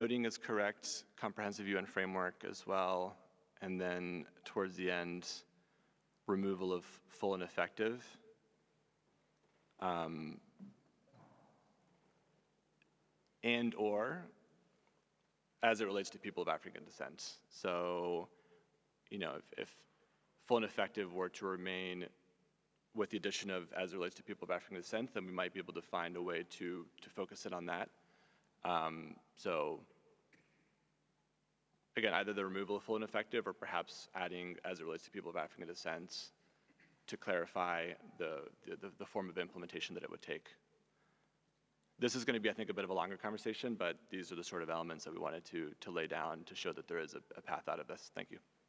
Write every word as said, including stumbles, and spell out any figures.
noting is correct, comprehensive U N framework as well, and then towards the end, removal of full and effective. Um, and or as it relates to people of African descent. So, you know, if, if full and effective were to remain with the addition of as it relates to people of African descent, then we might be able to find a way to, to focus it on that. Um, so, again, either the removal of full and effective or perhaps adding as it relates to people of African descent to clarify the, the, the form of implementation that it would take. This is going to be, I think, a bit of a longer conversation, but these are the sort of elements that we wanted to, to lay down to show that there is a, a path out of this. Thank you.